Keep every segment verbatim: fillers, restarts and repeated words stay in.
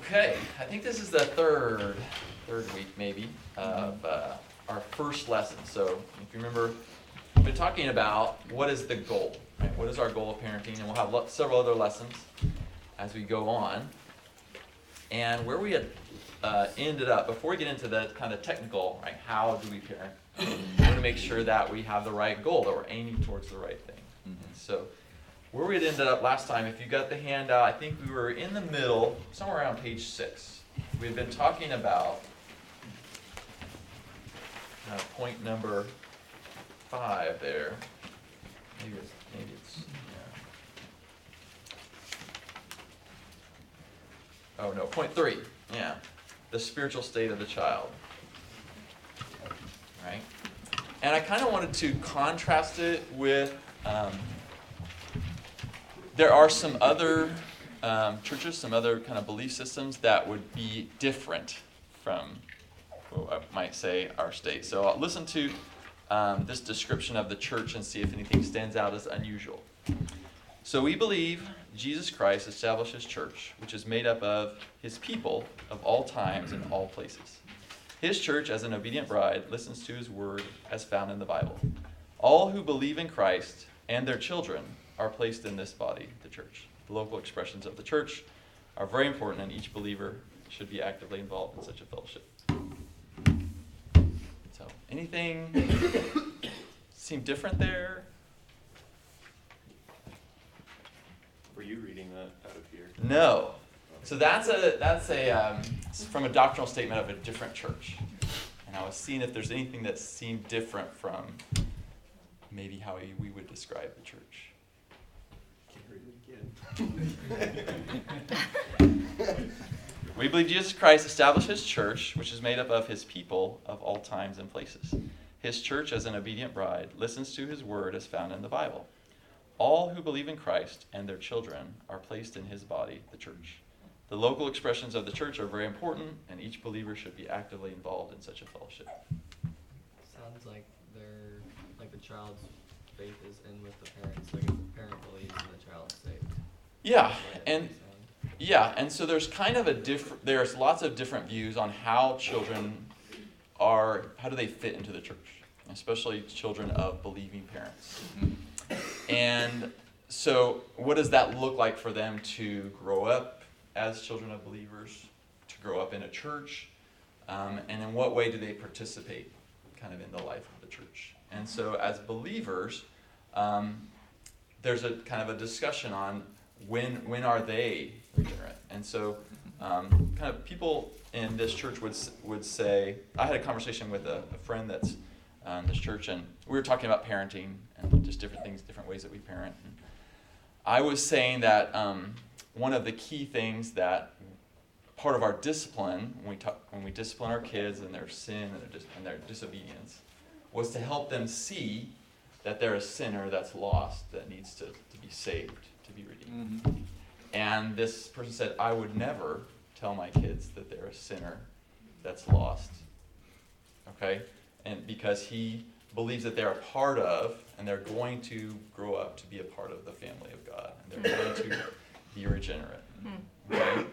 Okay, I think this is the third, third week maybe of uh, our first lesson. So if you remember, we've been talking about what is the goal, right? What is our goal of parenting? And we'll have lo- several other lessons as we go on. And where we had uh, ended up, before we get into the kind of technical, right, how do we parent, we want to make sure that we have the right goal, that we're aiming towards the right thing. Mm-hmm. So where we had ended up last time, if you got the handout, I think we were in the middle, somewhere around page six. We had been talking about uh, point number five there. Maybe it's, maybe it's, yeah. Oh no, point three, yeah. The spiritual state of the child. Right? And I kind of wanted to contrast it with, um, there are some other um, churches, some other kind of belief systems that would be different from, well, I might say, our state. So I'll listen to um, this description of the church and see if anything stands out as unusual. So we believe Jesus Christ established his church, which is made up of his people of all times and all places. His church, as an obedient bride, listens to his word as found in the Bible. All who believe in Christ and their children are placed in this body, the church. The local expressions of the church are very important, and each believer should be actively involved in such a fellowship. So, anything seem different there? Were you reading that out of here? No. So that's a that's a um, from a doctrinal statement of a different church, and I was seeing if there's anything that seemed different from maybe how we, we would describe the church. We believe Jesus Christ established his church, which is made up of his people of all times and places. His church, as an obedient bride, listens to his word as found in the Bible. All who believe in Christ and their children are placed in his body, the church. The local expressions of the church are very important, and each believer should be actively involved in such a fellowship. Sounds like they're like the child's faith is in with the parents. Like if the parent believes and the child's saved. Yeah, and yeah, and so there's kind of a different. There's lots of different views on how children are. How do they fit into the church, especially children of believing parents. And so, what does that look like for them to grow up as children of believers, to grow up in a church, um, and in what way do they participate, kind of in the life of the church? And so, as believers, um, there's a kind of a discussion on when when are they regenerate. And so, um, kind of people in this church would would say. I had a conversation with a, a friend that's uh, in this church, and we were talking about parenting and just different things, different ways that we parent. And I was saying that um, one of the key things that part of our discipline when we talk, when we discipline our kids and their sin and their, dis- and their disobedience was to help them see that they're a sinner that's lost, that needs to, to be saved, to be redeemed. Mm-hmm. And this person said, I would never tell my kids that they're a sinner that's lost. Okay? And because he believes that they're a part of, and they're going to grow up to be a part of the family of God. And they're going to be regenerate. Okay?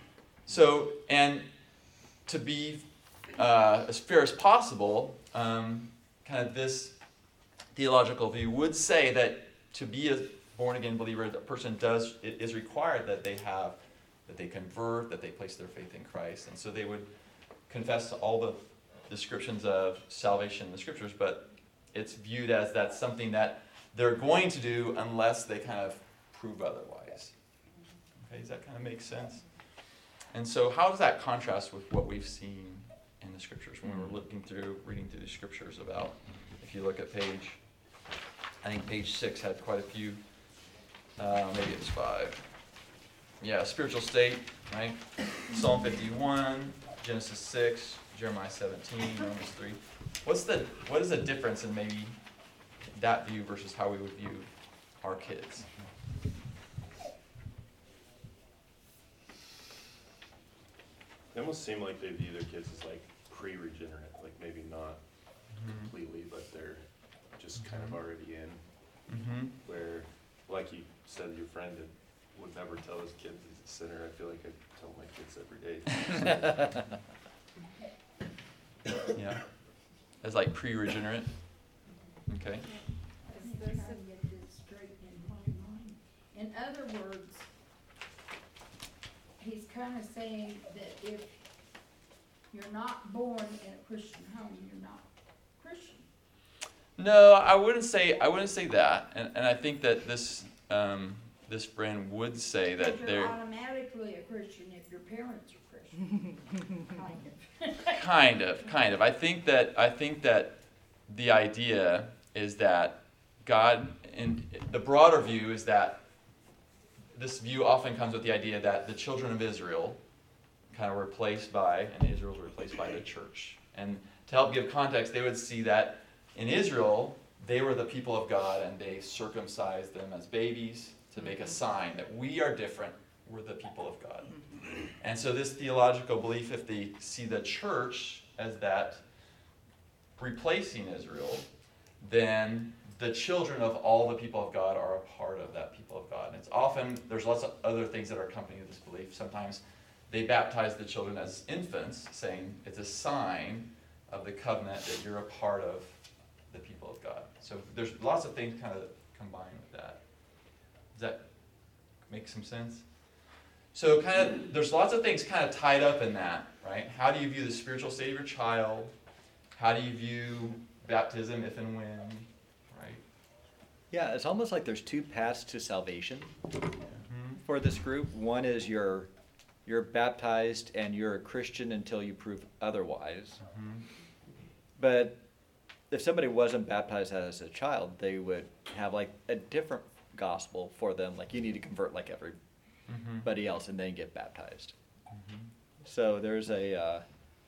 So, and to be uh, as fair as possible, um, kind of this theological view would say that to be a born-again believer, the person does, it is required that they have, that they convert, that they place their faith in Christ. And so they would confess to all the descriptions of salvation in the scriptures, but it's viewed as that's something that they're going to do unless they kind of prove otherwise. Okay, does that kind of make sense? And so how does that contrast with what we've seen in the scriptures when we're looking through, reading through the scriptures about, if you look at page, I think page six had quite a few, uh, maybe it's five. Yeah, spiritual state, right? Psalm fifty-one, Genesis six, Jeremiah seventeen, Romans three. What's the what is the difference in maybe that view versus how we would view our kids? They almost seem like they view their kids as like pre-regenerate, like maybe not mm-hmm. completely, but they're just kind of already in. Mm-hmm. Where, like you said, your friend would never tell his kids he's a sinner. I feel like I tell my kids every faith. Yeah. As like pre-regenerate. Okay. In other words, he's kind of saying that if you're not born in a Christian home, you're not Christian. No, I wouldn't say I wouldn't say that, and and I think that this um, this friend would say that But they're you're automatically a Christian if your parents are Christian. Kind of. kind of, kind of. I think that I think that the idea is that God, in the broader view, is that this view often comes with the idea that the children of Israel kind of were replaced by, and Israel was replaced by the church. And to help give context, they would see that in Israel, they were the people of God, and they circumcised them as babies to make a sign that we are different, we're the people of God. And so this theological belief, if they see the church as that replacing Israel, then the children of all the people of God are a part of that people of God. And it's often, there's lots of other things that are accompanying this belief. Sometimes they baptize the children as infants, saying it's a sign of the covenant that you're a part of the people of God. So there's lots of things kind of combined with that. Does that make some sense? So kind of, there's lots of things kind of tied up in that, right? How do you view the spiritual state of your child? How do you view baptism, if and when, right? Yeah, it's almost like there's two paths to salvation Mm-hmm. for this group. One is you're you're baptized and you're a Christian until you prove otherwise. Mm-hmm. But if somebody wasn't baptized as a child, they would have like a different gospel for them. Like you need to convert like everybody else and then get baptized. Mm-hmm. So there's a, uh,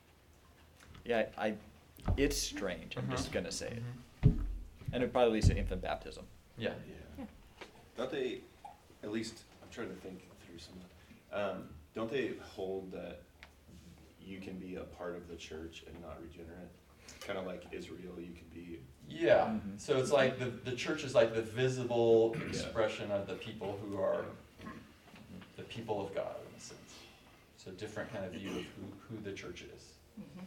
yeah, I, it's strange. I'm Mhm. just gonna say it, Mm-hmm. and it probably leads to infant baptism. Yeah. Yeah. Don't they, at least, I'm trying to think through some, um, don't they hold that you can be a part of the church and not regenerate? Kind of like Israel, you can be, Yeah. Mhm. So it's like the, the church is like the visible expression of the people who are the people of God, in a sense. So a different kind of view of who, who the church is. Mhm.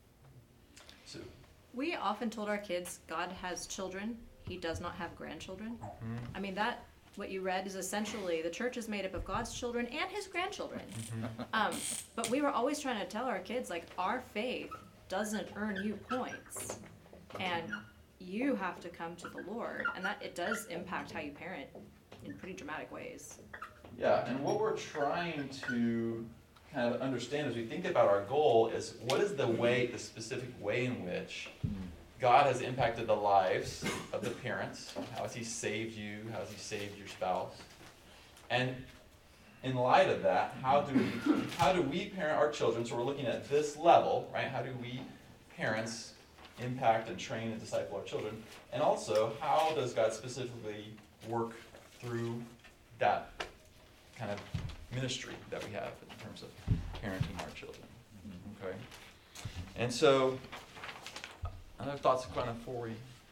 So, We often told our kids, God has children, he does not have grandchildren. mhm, I mean, that, what you read is essentially, the church is made up of God's children and his grandchildren. mhm. Um, but we were always trying to tell our kids, like, our faith doesn't earn you points. And you have to come to the Lord. And that, it does impact how you parent in pretty dramatic ways. Yeah, and what we're trying to kind of understand as we think about our goal is what is the way, the specific way in which God has impacted the lives of the parents? How has he saved you? How has he saved your spouse? And in light of that, how do we, how do we parent our children? So we're looking at this level, right? How do we parents impact and train and disciple our children? And also, how does God specifically work through that kind of ministry that we have in terms of parenting our children? Okay? And so, other thoughts kind of before we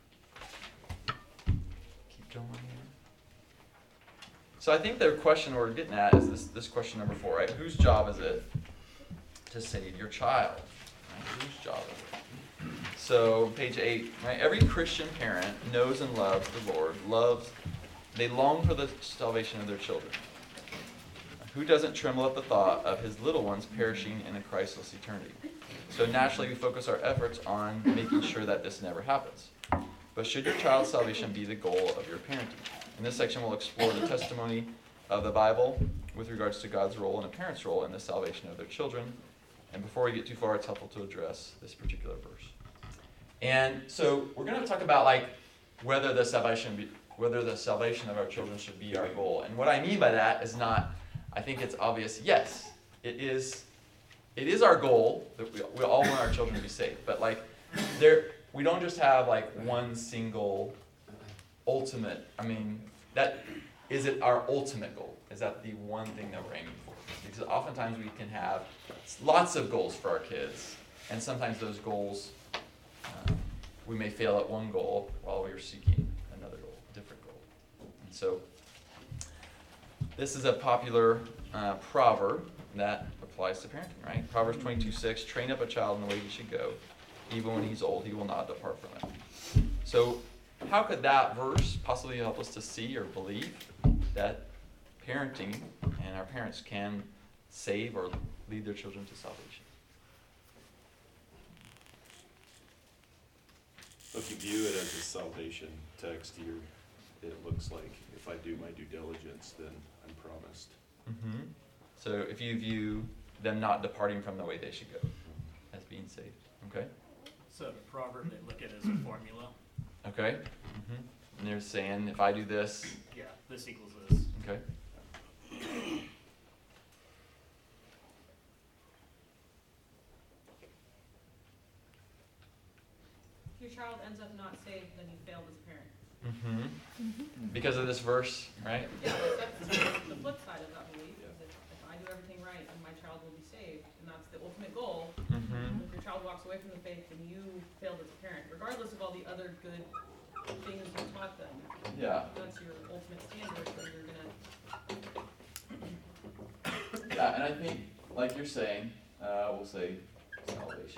keep going here? So I think the question we're getting at is this, this question number four, right? Whose job is it to save your child? Right? Whose job is it? So page eight, right? Every Christian parent knows and loves the Lord, loves, they long for the salvation of their children. Who doesn't tremble at the thought of his little ones perishing in a Christless eternity? So naturally we focus our efforts on making sure that this never happens. But should your child's salvation be the goal of your parenting? In this section we'll explore the testimony of the Bible with regards to God's role and a parent's role in the salvation of their children. And before we get too far, it's helpful to address this particular verse. And so we're going to talk about like whether the salvation be, whether the salvation of our children should be our goal. And what I mean by that is not, I think it's obvious, yes, it is it is our goal that we, we all want our children to be saved. But like there we don't just have like one single ultimate, I mean, that is it our ultimate goal? Is that the one thing that we're aiming for? Because oftentimes we can have lots of goals for our kids, and sometimes those goals, uh, we may fail at one goal while we're seeking another goal, a different goal. And so, this is a popular uh, proverb that applies to parenting, right? Proverbs twenty-two six, train up a child in the way he should go. Even when he's old, he will not depart from it. So how could that verse possibly help us to see or believe that parenting and our parents can save or lead their children to salvation? If you view it as a salvation text here, it looks like if I do my due diligence, then I'm promised. Mm-hmm. So if you view them not departing from the way they should go as being saved, okay? So the proverb, they look at it as a formula. Okay? Mm-hmm. And they're saying, if I do this, Yeah, this equals this. okay? If your child ends up not saved, then you failed as a parent. Mm-hmm. Because of this verse, right? Yeah, that's the flip side of that belief, is if, if I do everything right, then my child will be saved, and that's the ultimate goal. Mm-hmm. If your child walks away from the faith, then you failed as a parent, regardless of all the other good things you taught them. Yeah. That's your ultimate standard, so you're gonna, Yeah, and I think, like you're saying, uh, we'll say salvation.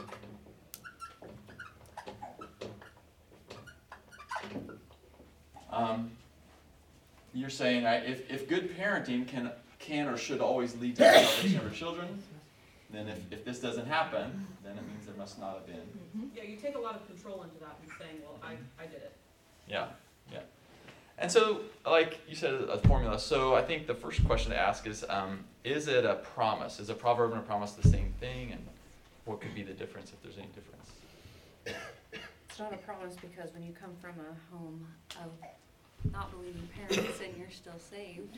Um, you're saying, right, if, if good parenting can can or should always lead to the salvation of our children, then if, if this doesn't happen, then it means there must not have been. yeah, you take a lot of control into that and saying, well, I, I did it. Yeah, yeah. And so, like you said, a formula. So I think the first question to ask is, um, is it a promise? Is a proverb and a promise the same thing? And what could be the difference, if there's any difference? It's not a promise because when you come from a home of not believing parents and you're still saved.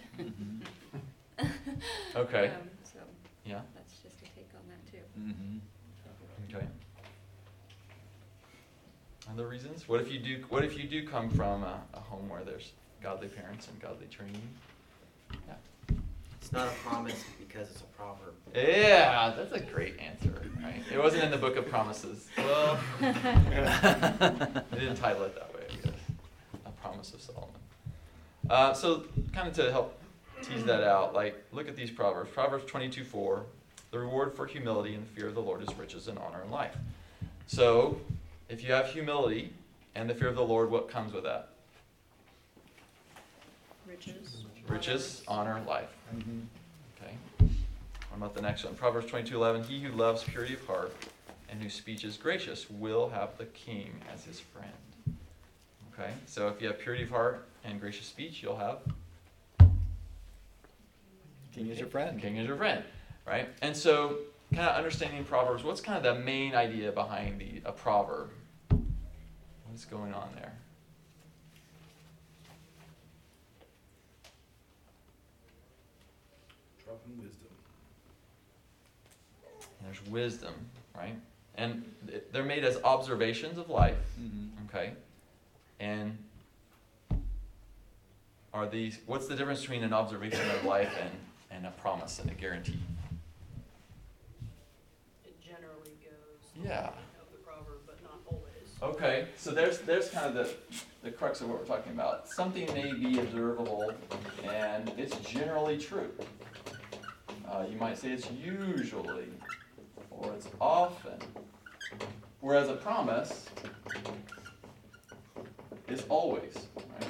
Okay. Um, so Yeah. that's just a take on that too. Mm-hmm. Okay. Other reasons? What if you do? What if you do come from a, a home where there's godly parents and godly training? Yeah. It's not a promise because it's a proverb. Yeah, that's a great answer. Right? It wasn't in the book of promises. Well, they didn't title it that way, I guess. A promise of Solomon. Uh, so, kind of to help tease that out, like look at these proverbs. Proverbs twenty-two four. The reward for humility and fear of the Lord is riches and honor and life. So, if you have humility and the fear of the Lord, what comes with that? Riches. Riches, honor, life. Mm-hmm. Okay. What about the next one? Proverbs twenty-two eleven. He who loves purity of heart and whose speech is gracious will have the king as his friend. Okay. So if you have purity of heart and gracious speech, you'll have King is your friend. King is your friend, right? And so, kind of understanding Proverbs, what's kind of the main idea behind the a proverb? What's going on there? Dropping wisdom. There's wisdom, right? And it- they're made as observations of life, Mm-hmm. okay? And are these, what's the difference between an observation of life and, and a promise and a guarantee? It generally goes Yeah. of the proverb, but not always. Okay, so there's there's kind of the, the crux of what we're talking about. Something may be observable, and it's generally true. Uh, you might say it's usually, or it's often. Whereas a promise is always, right?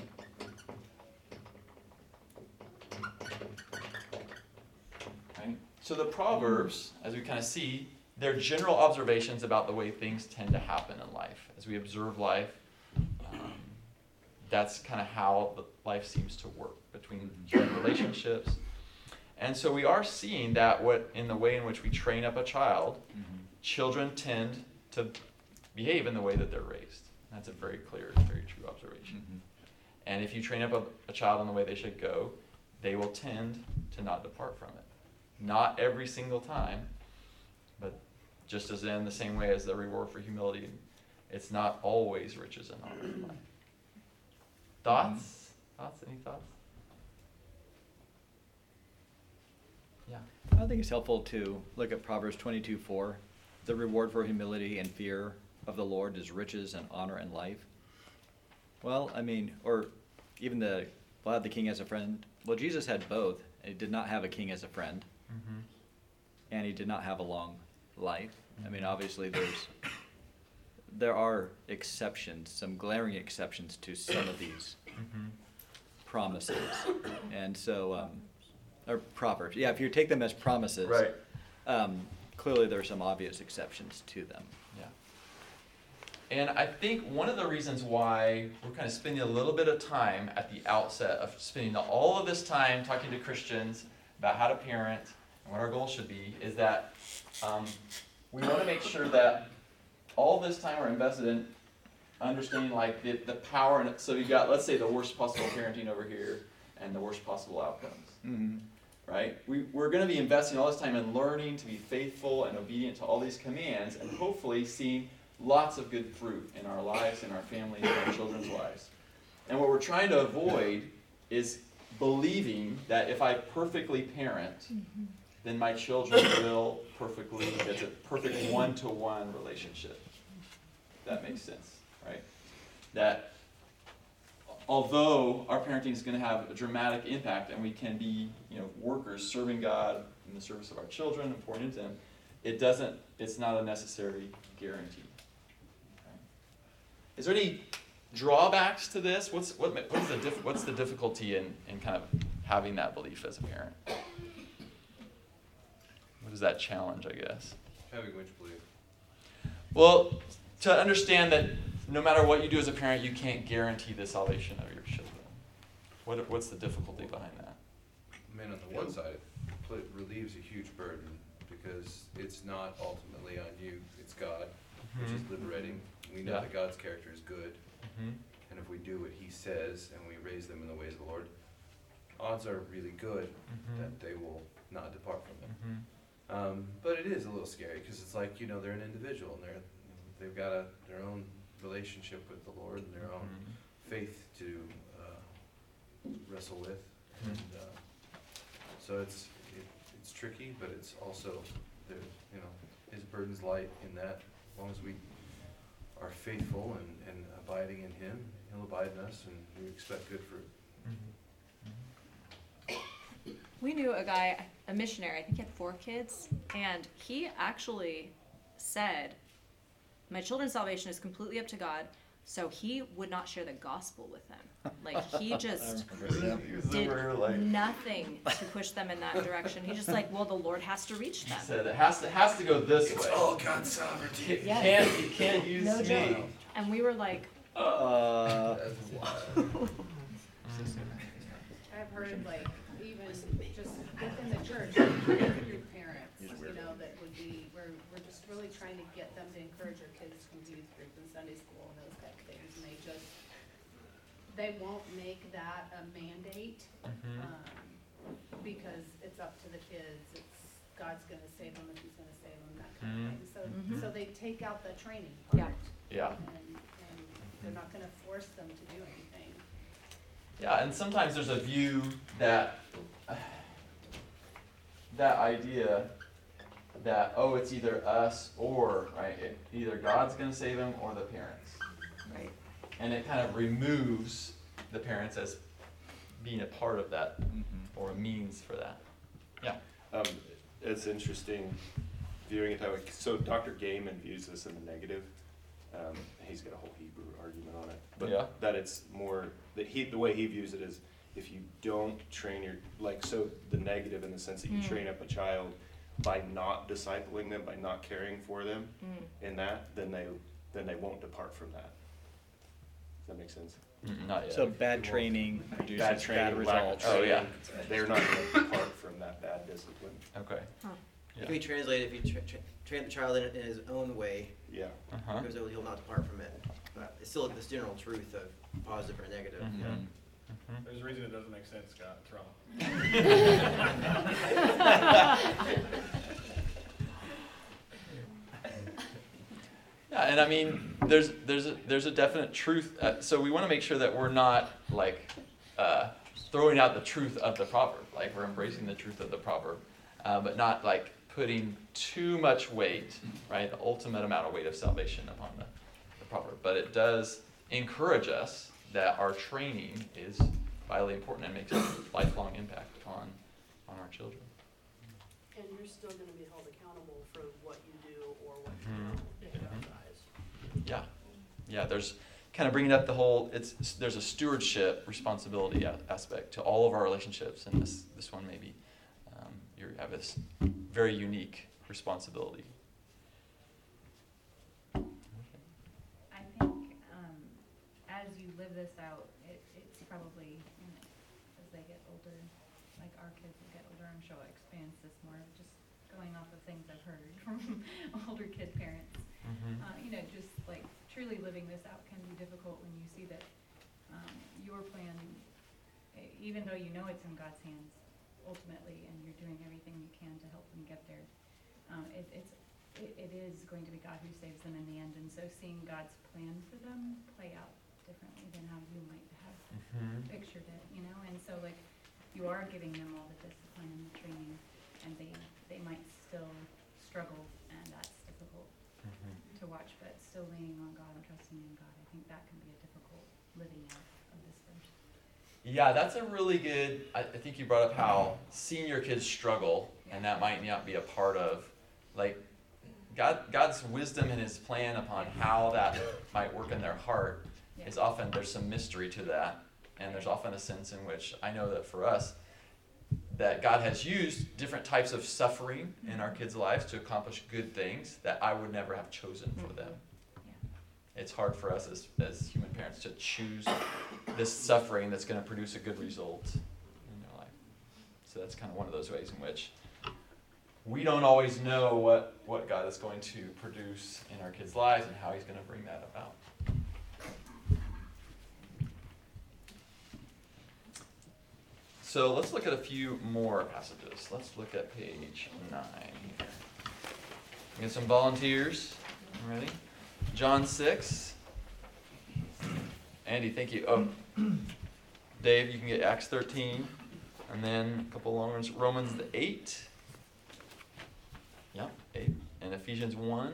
Right? So the Proverbs, as we kind of see, they're general observations about the way things tend to happen in life. As we observe life, um, that's kind of how the life seems to work between human relationships. And so we are seeing that what in the way in which we train up a child, Mm-hmm. children tend to behave in the way that they're raised. That's a very clear, very true observation. Mm-hmm. And if you train up a, a child in the way they should go, they will tend to not depart from it. Not every single time, but just as in the same way as the reward for humility, it's not always riches and honor in life. Thoughts? Thoughts? Any thoughts? Yeah. I think it's helpful to look at Proverbs twenty-two four. The reward for humility and fear of the Lord is riches and honor and life. Well, I mean, or even the, will have the king as a friend. Well, Jesus had both. He did not have a king as a friend. Mm-hmm. and he did not have a long life. I mean, obviously, there's there are exceptions, some glaring exceptions to some of these Mm-hmm. promises, and so um, or proverbs. Yeah, if you take them as promises, Right. Um, clearly, there are some obvious exceptions to them. Yeah. And I think one of the reasons why we're kind of spending a little bit of time at the outset of spending all of this time talking to Christians about how to parent and what our goal should be is that um, we want to make sure that all this time we're invested in understanding like the, the power. And so you got, let's say, the worst possible parenting over here and the worst possible outcomes. Mm-hmm. Right? We, we're going to be investing all this time in learning to be faithful and obedient to all these commands and hopefully seeing lots of good fruit in our lives, in our families, in our children's lives. And what we're trying to avoid is believing that if I perfectly parent, mm-hmm. then my children will perfectly, it's a perfect one-to-one relationship. That makes sense, right? That although our parenting is going to have a dramatic impact and we can be, you know, workers serving God in the service of our children and pouring into them, it doesn't, it's not a necessary guarantee. Okay. Is there any drawbacks to this? What's what, what's the diff, what's the difficulty in, in kind of having that belief as a parent? What is that challenge, I guess? Having which belief? Well, to understand that no matter what you do as a parent, you can't guarantee the salvation of your children. What what's the difficulty behind that? I mean, on the one side, it relieves a huge burden because it's not ultimately on you, it's God, which is liberating. We know Yeah. that God's character is good, Mm-hmm. and if we do what he says and we raise them in the ways of the Lord, odds are really good Mm-hmm. that they will not depart from it. Mm-hmm. Um, but it is a little scary because it's like, you know, they're an individual and they're, they've got a, their own relationship with the Lord and their own faith to uh, wrestle with. Mhm. And uh, so it's it, it's tricky, but it's also, there, you know, his burden's light in that. As long as we are faithful and, and abiding in him, he'll abide in us and we expect good fruit. We knew a guy, a missionary, I think he had four kids, and he actually said, my children's salvation is completely up to God, so he would not share the gospel with them. Like, he just did nothing to push them in that direction. He's just like, well, the Lord has to reach them. He said it has to has to go this It's way. all God's sovereignty. You Yes. can't you can't use No me. joke. And we were like, Uh, That's wild. I've heard like even just within the church, through parents, you know, that would be, we're, we're just really trying to get them to encourage their kids from youth group and Sunday school and those type of things, and they just, they won't make that a mandate, Mhm. um, because it's up to the kids, it's, God's gonna save them if he's gonna save them, that kind of Mhm. thing, so, Mhm. so they take out the training Yeah. part. Yeah. And, and they're not gonna force them to do anything. Yeah, and sometimes there's a view that that idea that, oh, it's either us or, right, it, either God's going to save them or the parents. right. And it kind of removes the parents as being a part of that or a means for that. Yeah. Um, it's interesting viewing it that way. So Doctor Gaiman views this in the negative. Um, he's got a whole Hebrew argument on it, but Yeah. that it's more that he the way he views it is if you don't train your like so the negative in the sense that you Mm. train up a child by not discipling them, by not caring for them Mm. in that, then they then they won't depart from that. Does that make sense? Mm, not yet. so bad training produces Bad bad, training, lack of results. Oh, yeah. training, they're not going to depart from that bad discipline. Okay. Huh. It can be translated if you tra- tra- train the child in, in his own way, Yeah. Uh-huh. because he'll not depart from it. But it's still this general truth of positive or negative. Mhm. Yeah. Mhm. There's a reason it doesn't make sense, Scott, it's wrong. Yeah, and I mean, there's there's a, there's a definite truth. Uh, so we want to make sure that we're not like uh, throwing out the truth of the proverb. Like we're embracing the truth of the proverb, uh, but not like putting too much weight, right? The ultimate amount of weight of salvation upon the, the proverb. But it does encourage us that our training is vitally important and makes a lifelong impact on on our children. And you're still gonna be held accountable for what you do or what you Mhm. don't in God's eyes. Yeah, yeah. There's kind of bringing up the whole. It's there's a stewardship responsibility a- aspect to all of our relationships, and this this one maybe um, you have this very unique responsibility. I think um, as you live this out, it, it's probably, you know, as they get older, like our kids will get older, I'm sure I'll experience this more, just going off of things I've heard from older kid parents. Mm-hmm. Uh, you know, just like truly living this out can be difficult when you see that um, your plan, e- even though you know it's in God's hands ultimately, and you're doing everything you can to help them get there, um, it, it's it, it is going to be God who saves them in the end. And so seeing God's plan for them play out differently than how you might have Mm-hmm. pictured it, you know. And so like you are giving them all the discipline and the training, and they they might still struggle, and that's difficult Mm-hmm. to watch, but still leaning on God and trusting in God. I think that can be a difficult living out of this verse. Yeah, that's a really good. I, I think you brought up how seeing your kids struggle, and that might not be a part of, like, God. God's wisdom and His plan upon how that might work in their heart Yeah. is often there's some mystery to that, and there's often a sense in which I know that for us, that God has used different types of suffering in our kids' lives to accomplish good things that I would never have chosen for them. Yeah. It's hard for us as, as human parents to choose this suffering that's going to produce a good result in their life. So that's kind of one of those ways in which we don't always know what, what God is going to produce in our kids' lives and how He's going to bring that about. So let's look at a few more passages. Let's look at page nine here. We get some volunteers. Ready? John six. Andy, thank you. Oh, Dave, you can get Acts thirteen. And then a couple long ones. Romans the eight. Yep, eight. And Ephesians one.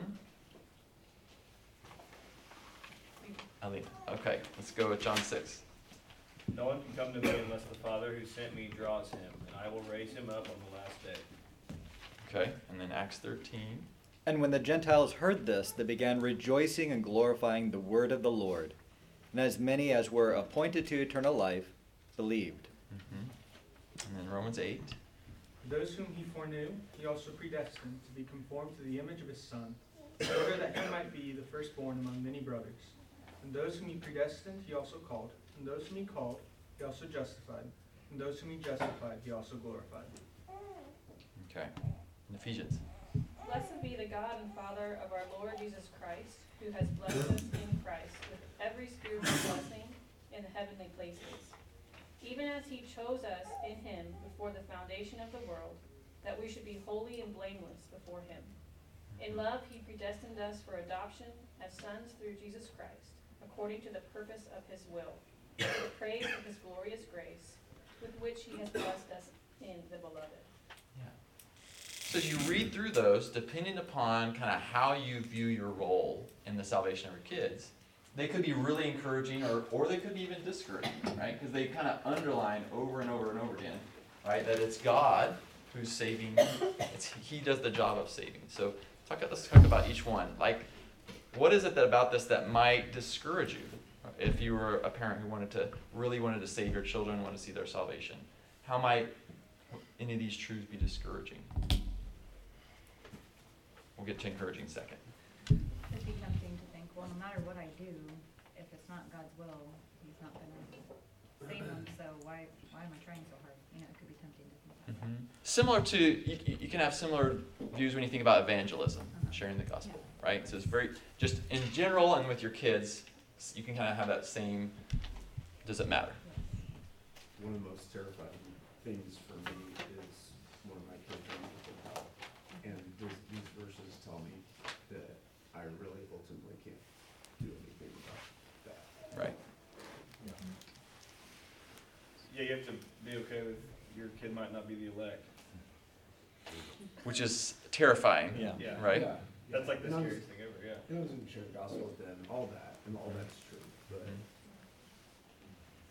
Eileen. Okay, let's go with John six. No one can come to me unless the Father who sent me draws him, and I will raise him up on the last day. Okay, and then Acts thirteen. And when the Gentiles heard this, they began rejoicing and glorifying the word of the Lord. And as many as were appointed to eternal life believed. Mm-hmm. And then Romans eight. Those whom he foreknew, he also predestined to be conformed to the image of his Son, in order that he might be the firstborn among many brothers. And those whom he predestined, he also called. And those whom he called, he also justified. And those whom he justified, he also glorified. Okay. And Ephesians. Blessed be the God and Father of our Lord Jesus Christ, who has blessed us in Christ with every spiritual blessing in the heavenly places, even as he chose us in him before the foundation of the world, that we should be holy and blameless before him. In love he predestined us for adoption as sons through Jesus Christ, according to the purpose of his will, to the praise of his glorious grace, with which he has blessed us in the beloved. So as you read through those, depending upon kind of how you view your role in the salvation of your kids, they could be really encouraging or, or they could be even discouraging, right? Because they kind of underline over and over and over again, right, that it's God who's saving. It's, he does the job of saving. So talk, let's talk about each one. Like, what is it that about this that might discourage you? If you were a parent who wanted to really wanted to save your children, want to see their salvation, how might any of these truths be discouraging? We'll get to encouraging second. It'd be tempting to think, well, no matter what I do, if it's not God's will, he's not gonna save them, so why why am I trying so hard? You know, it could be tempting to think that. Mm-hmm. Similar to, you, you can have similar views when you think about evangelism, uh-huh. sharing the gospel, yeah. right? So it's very, just in general and with your kids, you can kind of have that same, does it matter? One of the most terrifying things for me is one of my kids running with about, and these, these verses tell me that I really ultimately can't do anything about that. Right. Yeah. Yeah, you have to be okay with your kid might not be the elect. Which is terrifying, yeah. Yeah. right? Yeah. That's like the And I was- scariest thing ever, yeah. And I was in share the gospel with them, all that, and all that's true, but.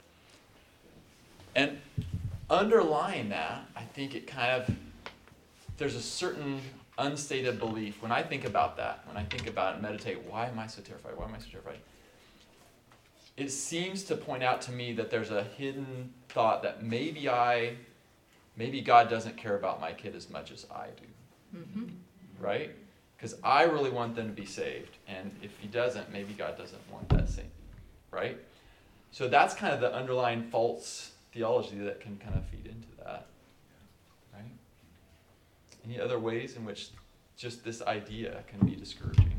And underlying that, I think it kind of there's a certain unstated belief. When I think about that, when I think about it and meditate, why am I so terrified? Why am I so terrified? It seems to point out to me that there's a hidden thought that maybe I, maybe God doesn't care about my kid as much as I do. Mm-hmm. Right? Because I really want them to be saved. And if he doesn't, maybe God doesn't want that same. Right? So that's kind of the underlying false theology that can kind of feed into that. Right? Any other ways in which just this idea can be discouraging?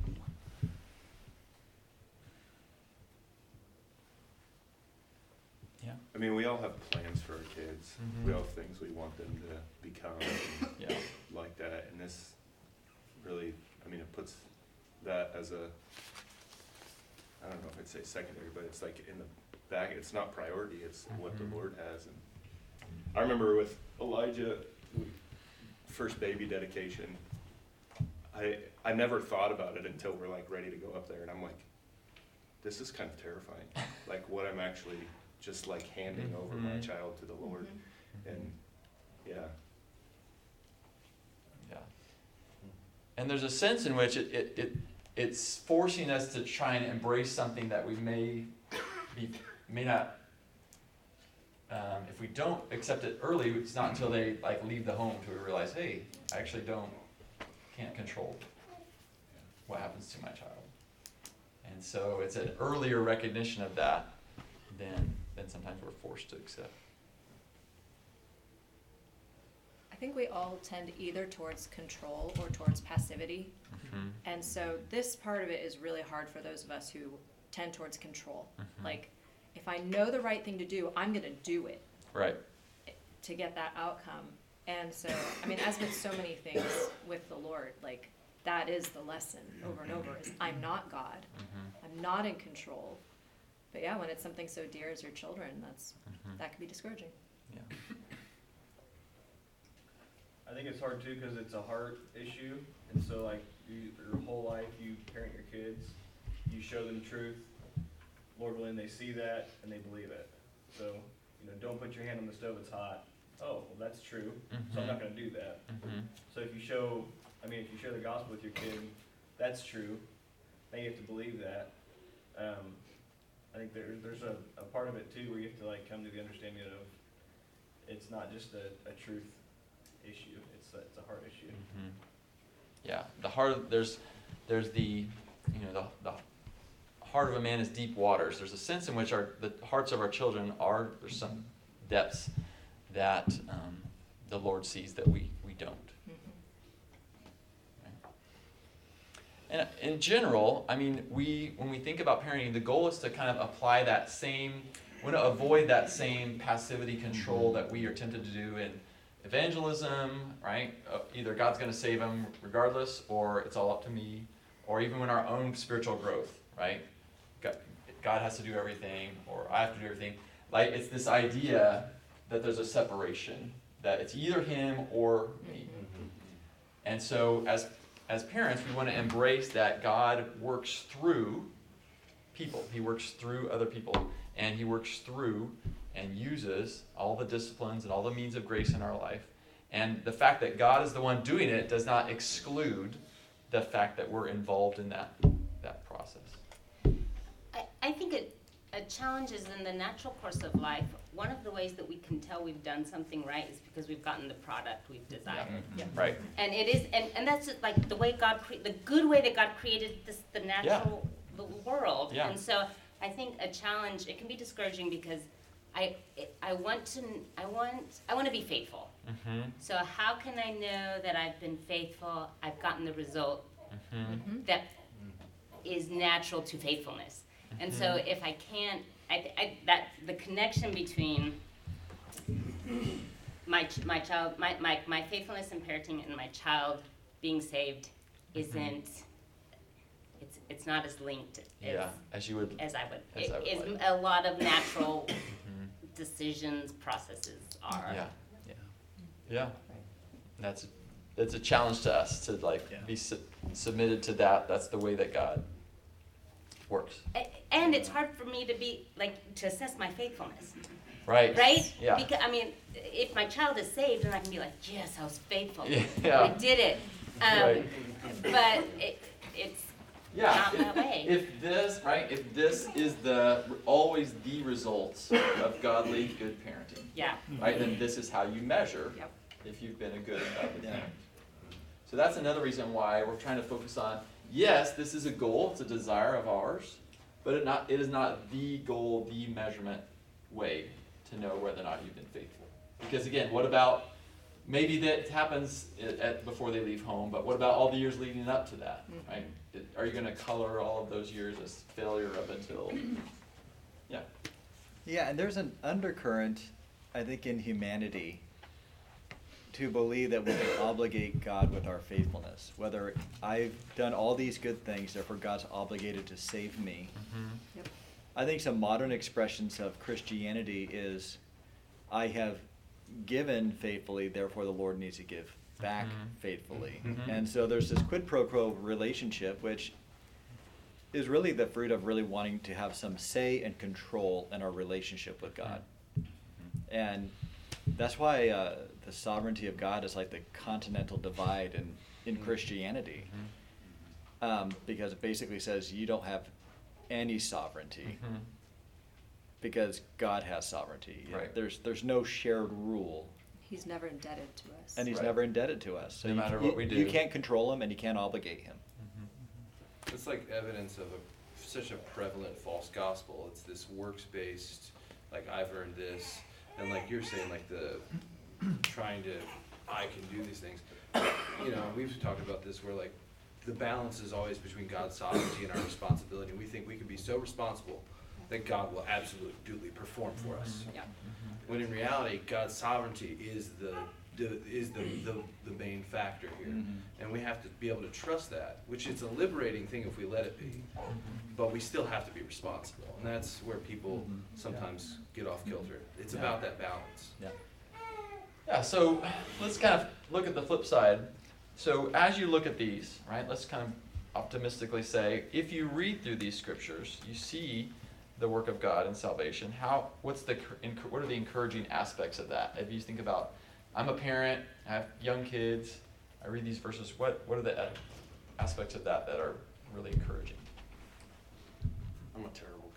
Yeah. I mean, we all have plans for our kids. Mhm. We all have things we want them to become, and Yeah. like that. And this really, I mean, it puts that as a, I don't know if I'd say secondary, but it's like in the back. It's not priority. It's what the Mhm. Lord has. And I remember with Elijah, we- first baby dedication. I I never thought about it until we're like ready to go up there, and I'm like, this is kind of terrifying. Like what I'm actually just like handing over my Mhm. child to the Lord, and yeah. Yeah. And there's a sense in which it, it, it it's forcing us to try and embrace something that we may be may not. Um, if we don't accept it early, it's not until they like leave the home till we realize, hey, I actually don't can't control what happens to my child. And so it's an earlier recognition of that than than sometimes we're forced to accept. I think we all tend either towards control or towards passivity. Mm-hmm. And so this part of it is really hard for those of us who tend towards control. Mhm. Like, if I know the right thing to do, I'm going to do it Right. to get that outcome. And so, I mean, as with so many things with the Lord, like, that is the lesson over and over, is I'm not God. Mm-hmm. I'm not in control. But yeah, when it's something so dear as your children, that's Mm-hmm. that can be discouraging. Yeah. I think it's hard too because it's a heart issue, and so like you, your whole life you parent your kids, you show them truth. Lord willing, they see that and they believe it. So you know, don't put your hand on the stove; it's hot. Oh, well, that's true. So I'm not going to do that. Mm-hmm. So if you show, I mean, if you share the gospel with your kid, that's true. Now you have to believe that. Um, I think there, there's a, a part of it too where you have to like come to the understanding of it's not just a, a truth issue; it's a, it's a heart issue. Mm-hmm. Yeah, the heart of, there's there's the you know the the heart of a man is deep waters. There's a sense in which our the hearts of our children are there's some depths that um, the Lord sees that we we don't. And in general, I mean, we when we think about parenting, the goal is to kind of apply that same, we want to avoid that same passivity control that we are tempted to do in evangelism, right? Uh, either God's going to save them regardless, or it's all up to me, or even in our own spiritual growth, right? God, God has to do everything, or I have to do everything. Like, it's this idea that there's a separation, that it's either him or me. And so as As parents, we want to embrace that God works through people. He works through other people. And he works through and uses all the disciplines and all the means of grace in our life. And the fact that God is the one doing it does not exclude the fact that we're involved in that, that process. I, I think it, a challenge is in the natural course of life. One of the ways that we can tell we've done something right is because we've gotten the product we've desired. Yeah. Right. And it is, and, and that's just like the way God, cre- the good way that God created this, the natural the world. Yeah. And so I think a challenge, it can be discouraging because I, I want to, I want, I want to be faithful. Mm-hmm. So how can I know that I've been faithful? I've gotten the result Mm-hmm. that is natural to faithfulness. And so Mhm. if I can't, I, I, that the connection between my ch- my child, my, my, my faithfulness in parenting and my child being saved isn't, it's it's not as linked as, Yeah, as you would. as I would. as It I would is like. a lot of natural Mhm. decisions, processes are. Yeah, yeah, yeah. That's that's a challenge to us to like be su- submitted to that. That's the way that God works. A- And it's hard for me to be, like, to assess my faithfulness. Right. Right? Yeah. Because, I mean, if my child is saved, then I can be like, yes, I was faithful. Yeah. I did it. Um, Right. But it, it's Yeah. not if, that way. If this, right, if this is the always the results of godly good parenting, Yeah. right, then this is how you measure Yep. if you've been a good and godly parent. So that's another reason why we're trying to focus on, yes, this is a goal, it's a desire of ours, but it not it is not the goal, the measurement way to know whether or not you've been faithful. Because again, what about maybe that happens at, at, before they leave home, but what about all the years leading up to that, Mm-hmm. right? It- Are you going to color all of those years as failure up until, yeah. Yeah, and there's an undercurrent, I think, in humanity to believe that we can obligate God with our faithfulness. Whether I've done all these good things, therefore God's obligated to save me. Yep. I think some modern expressions of Christianity is, I have given faithfully, therefore the Lord needs to give back Mhm. faithfully. Mhm. And so there's this quid pro quo relationship, which is really the fruit of really wanting to have some say and control in our relationship with God. And that's why uh, the sovereignty of God is like the continental divide in, in Christianity. Um, because it basically says you don't have any sovereignty Mhm. because God has sovereignty. Right. There's there's no shared rule, He's never indebted to us. and He's Right. never indebted to us. So No you- matter you, what we do. you can't control Him, and you can't obligate Him. It's like evidence of a, such a prevalent false gospel. It's this works-based, like I've earned this, and like you're saying, like the trying to, I can do these things. You know, we've talked about this where like the balance is always between God's sovereignty and our responsibility. We think we can be so responsible that God will absolutely perform for us. Yeah. When in reality, God's sovereignty is the, the is the, the, the main factor here. Mhm. And we have to be able to trust that, which is a liberating thing if we let it be. But we still have to be responsible. And that's where people Mhm. sometimes get off kilter. It's Yeah. about that balance. Yeah. Yeah, so let's kind of look at the flip side. So as you look at these, right, let's kind of optimistically say, if you read through these scriptures, you see the work of God in salvation. How? What's the? What are the encouraging aspects of that? If you think about, I'm a parent, I have young kids, I read these verses. What? What are the aspects of that that are really encouraging? I'm a terrible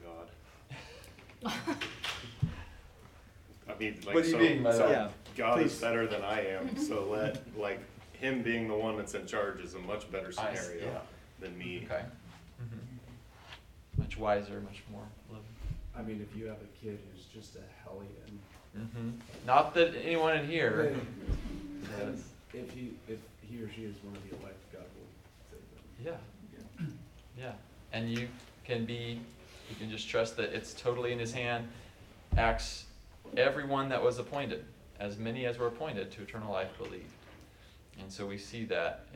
God. I mean, like, What do you so, mean by so that? Yeah, God is please. better than I am, so let, like, him being the one that's in charge is a much better I see, scenario yeah. than me. Okay. Much wiser, much more loving. I mean, if you have a kid who's just a hellion, Mm-hmm. Not that anyone in here. then does. if he, if he or she is one of the elect, God will save them. Yeah. Yeah. And you can be, you can just trust that it's totally in His hand. Acts, everyone that was appointed, as many as were appointed to eternal life believed. And so we see that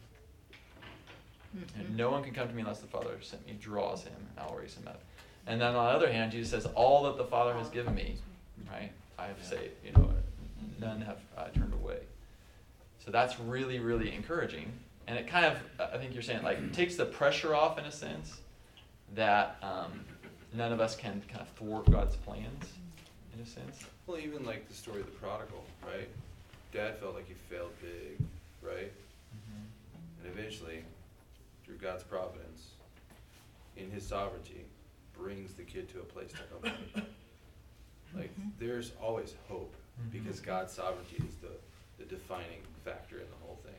in, and no one can come to me unless the Father who sent me draws him, and I'll raise him up. And then on the other hand, Jesus says, all that the Father has given me, right, I have saved, you know, none have uh, turned away. So that's really, really encouraging. And it kind of, I think you're saying, like, takes the pressure off in a sense that um, none of us can kind of thwart God's plans, in a sense. Well, even like the story of the prodigal, right? Dad felt like he failed big, right? And eventually, through God's providence, in His sovereignty, brings the kid to a place that nobody. Like, there's always hope, because God's sovereignty is the, the defining factor in the whole thing.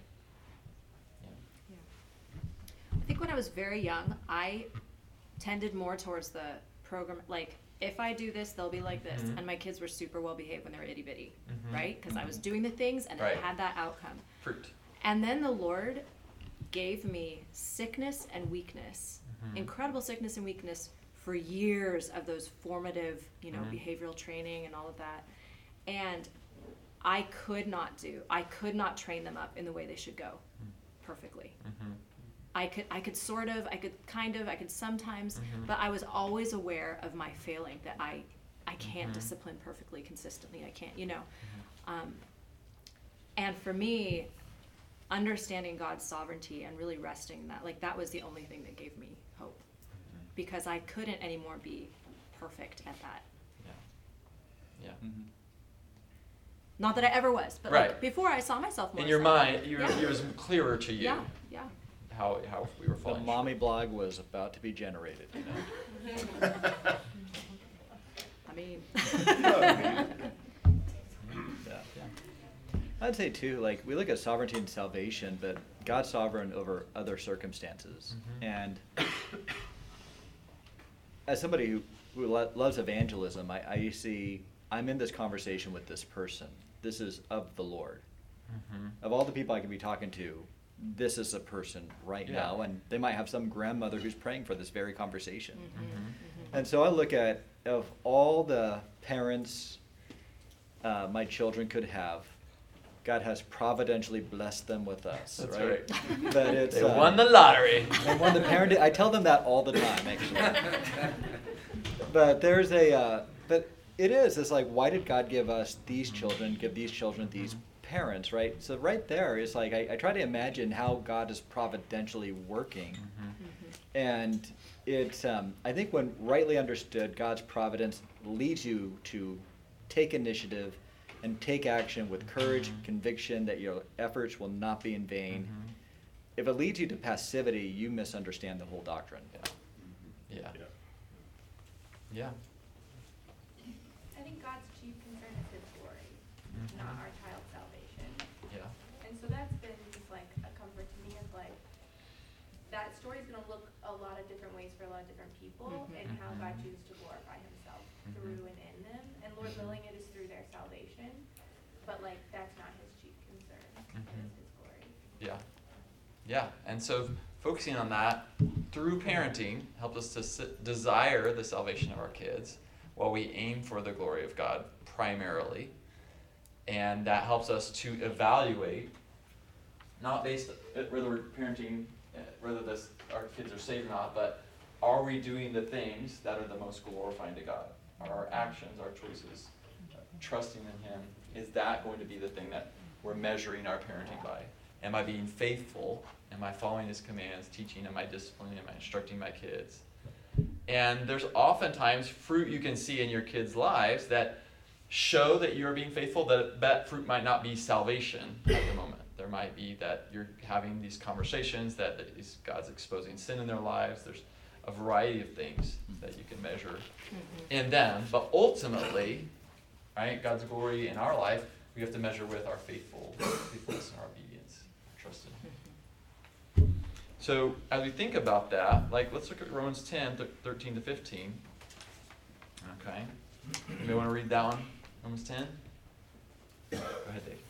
I think when I was very young, I tended more towards the program, like, if I do this, they'll be like this. Mhm. And my kids were super well behaved when they were itty bitty, Mhm. right? Because I was doing the things and Right. it had that outcome. Fruit. And then the Lord gave me sickness and weakness, Mhm. incredible sickness and weakness for years of those formative, you know, Mhm. behavioral training and all of that. And I could not do, I could not train them up in the way they should go perfectly. Mm-hmm. I could, I could sort of, I could kind of, I could sometimes, Mhm. but I was always aware of my failing, that I, I can't Mhm. discipline perfectly, consistently. I can't, you know. Um, and for me, understanding God's sovereignty and really resting in that, like, that was the only thing that gave me hope, because I couldn't anymore be perfect at that. Yeah. Mm-hmm. Not that I ever was, but Right. like before I saw myself more. In your so- mind, you yeah. it was clearer to you Yeah, yeah. how how we were The falling. mommy blog was about to be generated, you know. I mean. Yeah. I'd say too, like we look at sovereignty and salvation, but God's sovereign over other circumstances. Mhm. And as somebody who, who lo- loves evangelism, I, I see I'm in this conversation with this person. This is of the Lord. Mhm. Of all the people I could be talking to, this is a person right Yeah. now, and they might have some grandmother who's praying for this very conversation. Mhm. And so I look at, of all the parents uh, my children could have, God has providentially blessed them with us, That's right? right. But it's, They uh, won the lottery. They won the parent. I tell them that all the time, actually. But there's a, uh, but it is. It's like, why did God give us these children? Give these children these parents, right? So right there is like I, I try to imagine how God is providentially working, and it. Um, I think when rightly understood, God's providence leads you to take initiative and take action with courage, Mhm. conviction that your efforts will not be in vain. Mhm. If it leads you to passivity, you misunderstand the whole doctrine. Yeah. Yeah. Yeah. I think God's chief concern is His glory, Mhm. not our child's salvation. Yeah. And so that's been just like a comfort to me of like, that story's gonna look a lot of different ways for a lot of different people, Mhm. and how God Mhm. chooses to glorify Himself Mhm. through and in them. And Lord willing, it is through their salvation, but like, that's not His chief concern, it Mhm. is His glory. Yeah. Yeah. And so focusing on that through parenting helps us to s- desire the salvation of our kids while we aim for the glory of God primarily. And that helps us to evaluate, not based on whether we're parenting, uh, whether this, our kids are saved or not, but are we doing the things that are the most glorifying to God? Are our actions, our choices, uh, trusting in Him, is that going to be the thing that we're measuring our parenting by? Am I being faithful? Am I following His commands, teaching? Am I disciplining? Am I instructing my kids? And there's oftentimes fruit you can see in your kids' lives that show that you're being faithful, that that fruit might not be salvation at the moment. There might be that you're having these conversations, that that is God's exposing sin in their lives. There's a variety of things that you can measure in them. But ultimately, right, God's glory in our life, we have to measure with our faithful, faithfulness and our obedience, trust in Him. So as we think about that, like let's look at Romans ten, thirteen to fifteen. Okay. Anybody want to read that one? Romans ten? Go ahead, Dave.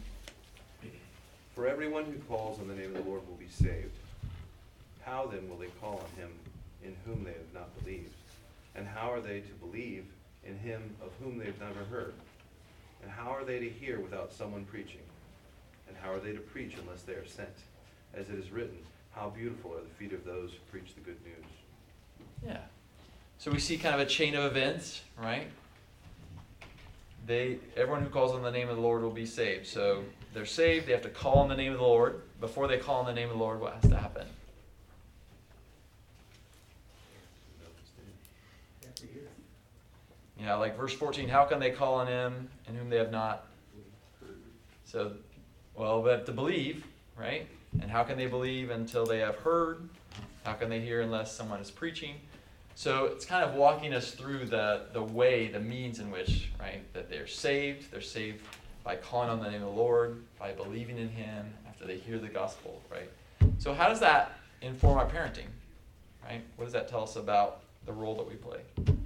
For everyone who calls on the name of the Lord will be saved. How then will they call on Him in whom they have not believed? And how are they to believe in Him of whom they have never heard? And how are they to hear without someone preaching? And how are they to preach unless they are sent? As it is written, how beautiful are the feet of those who preach the good news. Yeah. So we see kind of a chain of events, right? They, everyone who calls on the name of the Lord will be saved. So they're saved, they have to call on the name of the Lord. Before they call on the name of the Lord, what has to happen? Yeah, like verse fourteen, how can they call on Him in whom they have not? So, well, they have to believe, right? And how can they believe until they have heard? How can they hear unless someone is preaching? So it's kind of walking us through the, the way, the means in which, right, that they're saved. They're saved by calling on the name of the Lord, by believing in Him after they hear the gospel, right? So how does that inform our parenting, right? What does that tell us about the role that we play?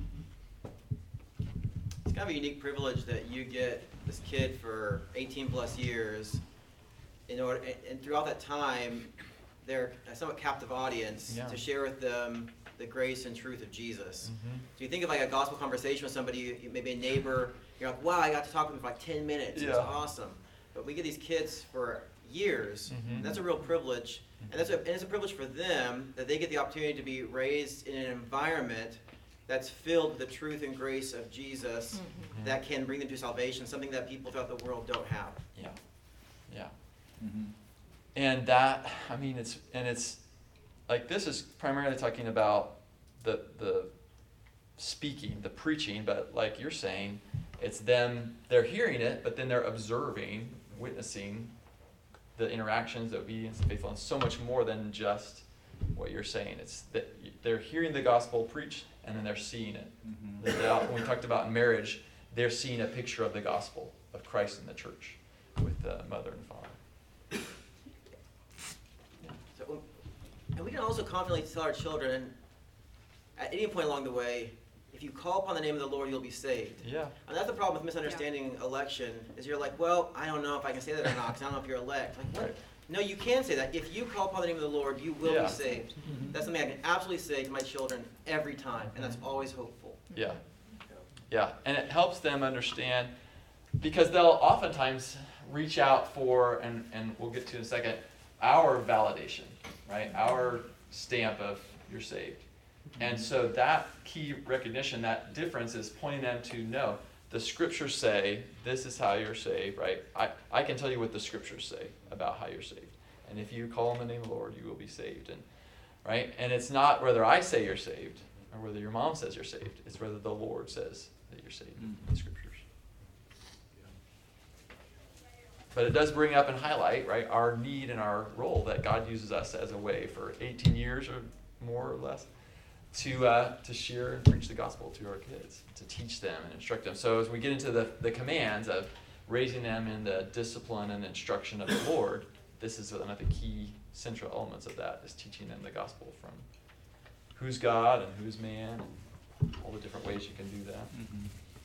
It's kind of a unique privilege that you get this kid for eighteen plus years, in order, and, and throughout that time, they're a somewhat captive audience Yeah. to share with them the grace and truth of Jesus. Mm-hmm. So you think of like a gospel conversation with somebody, you- maybe a neighbor, you're like, wow, I got to talk to them for like ten minutes. It's Yeah. awesome. But we get these kids for years, Mhm. and that's a real privilege. And, that's a, and it's a privilege for them that they get the opportunity to be raised in an environment that's filled with the truth and grace of Jesus Mhm. that can bring them to salvation, something that people throughout the world don't have. Yeah. Yeah. Mm-hmm. And that, I mean, it's, and it's, like this is primarily talking about the, the speaking, the preaching, but like you're saying, It's them, they're hearing it, but then they're observing, witnessing the interactions, the obedience, the faithfulness, so much more than just what you're saying. It's that they're hearing the gospel preached, and then they're seeing it. Mhm. That- When we talked about marriage, they're seeing a picture of the gospel, of Christ in the church, with the mother and father. So, and we can also confidently tell our children, at any point along the way, if you call upon the name of the Lord, you'll be saved. Yeah. And that's the problem with misunderstanding election, is you're like, well, I don't know if I can say that or not, because I don't know if you're elect. Like, what? Right. No, you can say that. If you call upon the name of the Lord, you will Yeah. be saved. That's something I can absolutely say to my children every time, and that's always hopeful. Yeah. Yeah, and it helps them understand, because they'll oftentimes reach out for, and, and we'll get to in a second, our validation, right? Our stamp of you're saved. And so that key recognition, that difference is pointing them to, no, the scriptures say this is how you're saved, right? I, I can tell you what the scriptures say about how you're saved. And if you call on the name of the Lord, you will be saved. And right? And it's not whether I say you're saved or whether your mom says you're saved. It's whether the Lord says that you're saved in the scriptures. But it does bring up and highlight, right, our need and our role that God uses us as a way for eighteen years or more or less to uh, to share and preach the gospel to our kids, to teach them and instruct them. So as we get into the, the commands of raising them in the discipline and instruction of the Lord, this is one of the key central elements of that, is teaching them the gospel from who's God and who's man and all the different ways you can do that. Mm-hmm.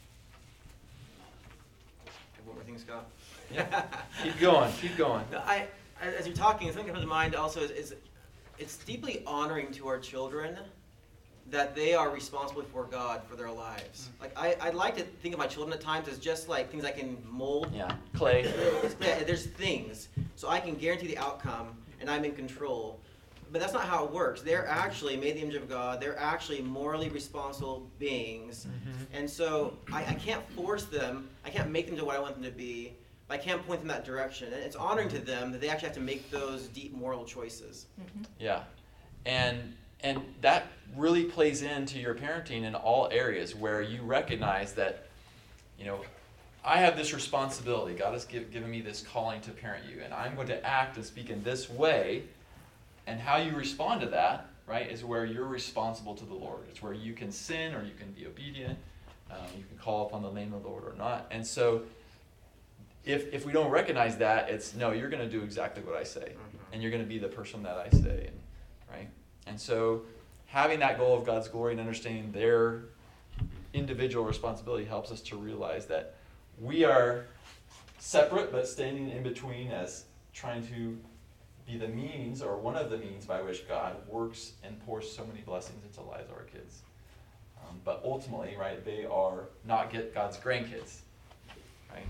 And one more thing, Scott. Yeah. Keep going, keep going. No, I, as you're talking, something that comes to mind also is, is it's deeply honoring to our children that they are responsible before God for their lives. Like I, I like to think of my children at times as just like things I can mold. Yeah, clay. Yeah, there's things, so I can guarantee the outcome, and I'm in control. But that's not how it works. They're actually made in the image of God. They're actually morally responsible beings, Mm-hmm. and so I, I can't force them. I can't make them to what I want them to be. But I can't point them that direction. And it's honoring to them that they actually have to make those deep moral choices. Mm-hmm. Yeah, and and that really plays into your parenting in all areas where you recognize that, you know, I have this responsibility. God has give, given me this calling to parent you, and I'm going to act and speak in this way. And how you respond to that, right, is where you're responsible to the Lord. It's where you can sin or you can be obedient. Um, you can call upon the name of the Lord or not. And so if if we don't recognize that, it's, no, you're going to do exactly what I say. Mm-hmm. And you're going to be the person that I say, and, right? And so having that goal of God's glory and understanding their individual responsibility helps us to realize that we are separate but standing in between as trying to be the means, or one of the means by which God works and pours so many blessings into the lives of our kids. Um, but ultimately, right, they are not get God's grandkids, right?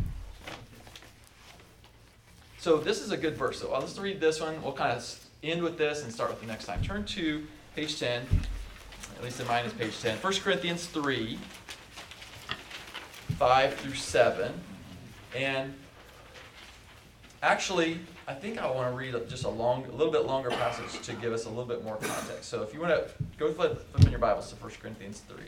So this is a good verse. So let's read this one. We'll kind of end with this and start with the next time. Turn to page ten. At least in mine is page ten. First Corinthians three, five through seven. And actually, I think I want to read just a long, a little bit longer passage to give us a little bit more context. So if you want to go flip, flip in your Bibles to First Corinthians three.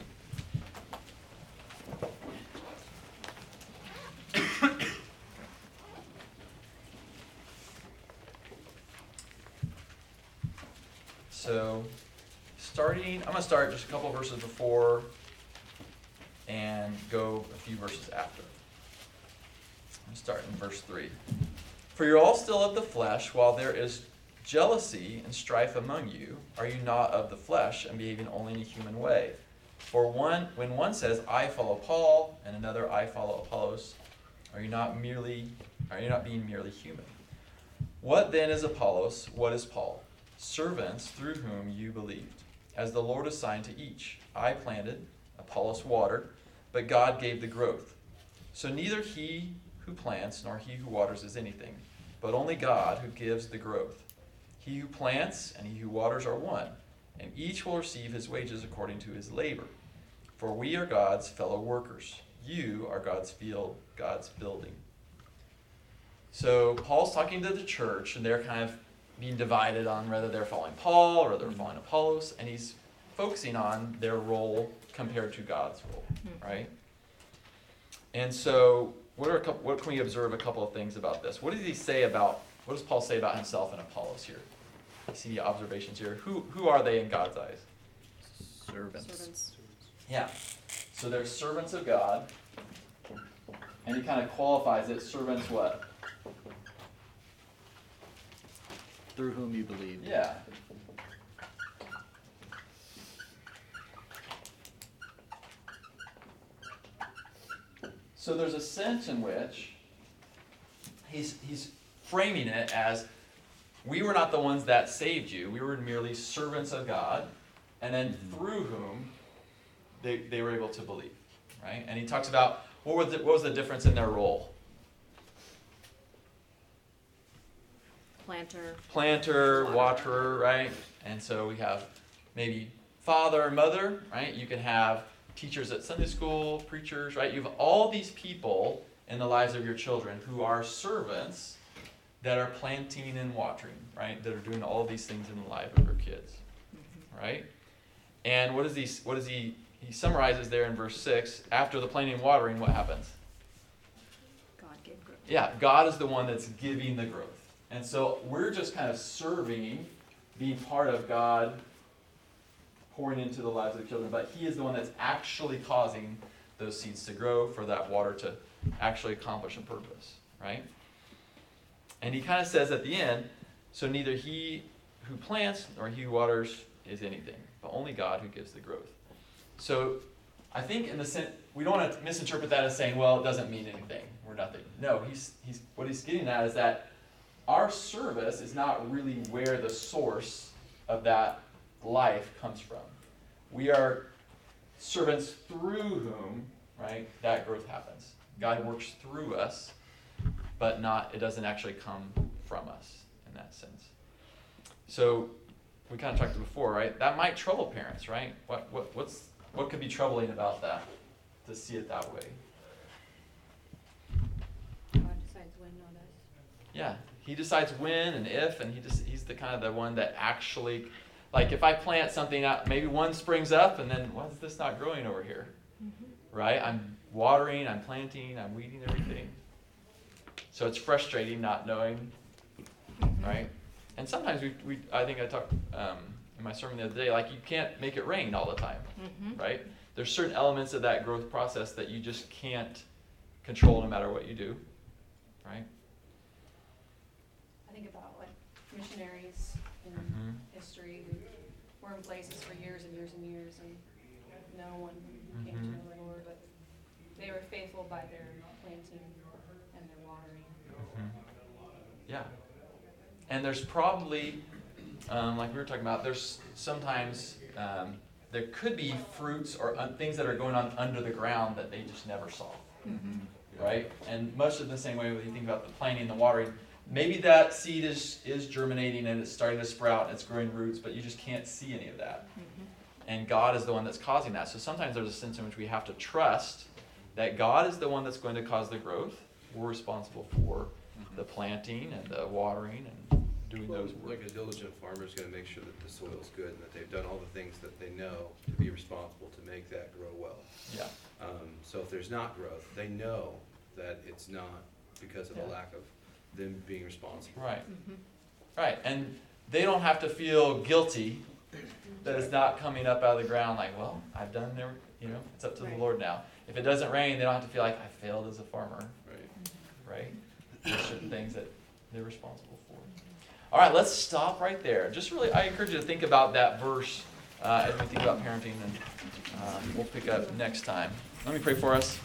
So, starting, I'm going to start just a couple of verses before and go a few verses after. I'm going to start in verse three. For you're all still of the flesh, while there is jealousy and strife among you. Are you not of the flesh and behaving only in a human way? For one, when one says, I follow Paul, and another, I follow Apollos, are you not merely, are you not being merely human? What then is Apollos? What is Paul? Servants through whom you believed, as the Lord assigned to each. I planted, Apollos watered, but God gave the growth. So neither he who plants nor he who waters is anything, but only God who gives the growth. He who plants and he who waters are one, and each will receive his wages according to his labor. For we are God's fellow workers. You are God's field, God's building. So Paul's talking to the church, and they're kind of being divided on whether they're following Paul or they're following Apollos, and he's focusing on their role compared to God's role, right? And so, what are a couple, what can we observe a couple of things about this? What does he say about, what does Paul say about himself and Apollos here? You see observations here. Who who are they in God's eyes? Servants. Servants. Yeah. So they're servants of God. And he kind of qualifies it, servants what? Through whom you believe. Yeah. So there's a sense in which he's he's framing it as, we were not the ones that saved you. We were merely servants of God, and then through whom they, they were able to believe, right? And he talks about what was the, what was the difference in their role? Planter. Planter, waterer, right? And so we have maybe father and mother, right? You can have teachers at Sunday school, preachers, right? You have all these people in the lives of your children who are servants that are planting and watering, right? That are doing all these things in the life of your kids, right? And what is he? What is he? He summarizes there in verse six. After the planting and watering, what happens? God gave growth. Yeah, God is the one that's giving the growth, and so we're just kind of serving, being part of God pouring into the lives of the children. But He is the one that's actually causing those seeds to grow, for that water to actually accomplish a purpose, right? And he kind of says at the end, so neither he who plants nor he who waters is anything, but only God who gives the growth. So I think in the sense, we don't want to misinterpret that as saying, well, it doesn't mean anything, we're nothing. No, he's he's what he's getting at is that our service is not really where the source of that life comes from. We are servants through whom, right, that growth happens. God works through us, but not, it doesn't actually come from us in that sense. So we kind of talked before, right? That might trouble parents, right? What what what's what could be troubling about that, to see it that way? God decides when, not us. Yeah, he decides when and if, and he just he's the kind of the one that actually, like if I plant something out, maybe one springs up, and then why is this not growing over here? Mm-hmm. Right? I'm watering, I'm planting, I'm weeding everything. So it's frustrating not knowing, right? And sometimes we, we I think I talked um, in my sermon the other day, like you can't make it rain all the time, mm-hmm. right? There's certain elements of that growth process that you just can't control no matter what you do, right? I think about like missionaries in Mm-hmm. history who were in places for years and years and years, and no one came Mm-hmm. to know the Lord, but they were faithful by their planting and their watering. Mm-hmm. Yeah. And there's probably, um, like we were talking about, there's sometimes um, there could be fruits or un- things that are going on under the ground that they just never saw, mm-hmm. right? And much of the same way when you think about the planting and the watering, maybe that seed is, is germinating and it's starting to sprout and it's growing roots, but you just can't see any of that. Mm-hmm. And God is the one that's causing that. So sometimes there's a sense in which we have to trust that God is the one that's going to cause the growth. We're responsible for the planting and the watering and doing Well, those work. like a diligent farmer is going to make sure that the soil's good and that they've done all the things that they know to be responsible to make that grow well. Yeah. Um, so if there's not growth, they know that it's not because of Yeah. a lack of them being responsible. Right. Mm-hmm. Right. And they don't have to feel guilty that it's not coming up out of the ground like, well, I've done every, you know, it's up to Right. the Lord now. If it doesn't rain, they don't have to feel like I failed as a farmer. Right. Right? There's certain things that they're responsible for. All right, let's stop right there. Just really, I encourage you to think about that verse uh, as we think about parenting, and uh, we'll pick up next time. Let me pray for us.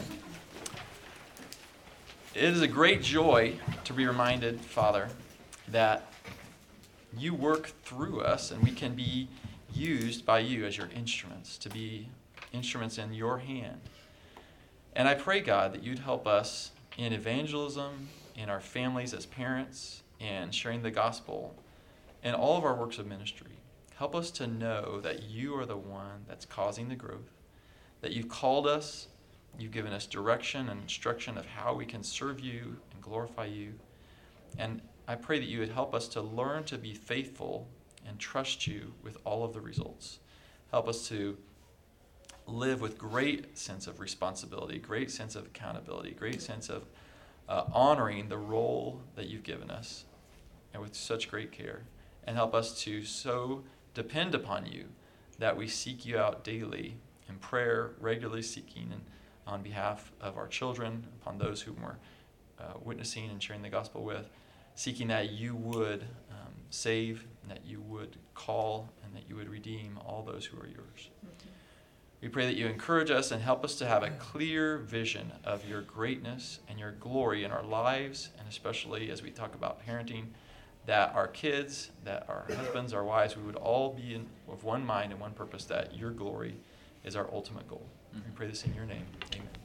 It is a great joy to be reminded, Father, that you work through us and we can be used by you as your instruments, to be instruments in your hand. And I pray, God, that you'd help us in evangelism, in our families as parents, in sharing the gospel, in all of our works of ministry. Help us to know that you are the one that's causing the growth, that you've called us, you've given us direction and instruction of how we can serve you and glorify you. And I pray that you would help us to learn to be faithful and trust you with all of the results. Help us to live with great sense of responsibility, great sense of accountability, great sense of uh, honoring the role that you've given us, and with such great care. And help us to so depend upon you that we seek you out daily in prayer, regularly seeking and on behalf of our children, upon those whom we're uh, witnessing and sharing the gospel with, seeking that you would um, save, and that you would call, and that you would redeem all those who are yours. Mm-hmm. We pray that you encourage us and help us to have a clear vision of your greatness and your glory in our lives, and especially as we talk about parenting, that our kids, that our husbands, our wives, we would all be in, with one mind and one purpose, that your glory is our ultimate goal. Mm-hmm. We pray this in your name. Amen.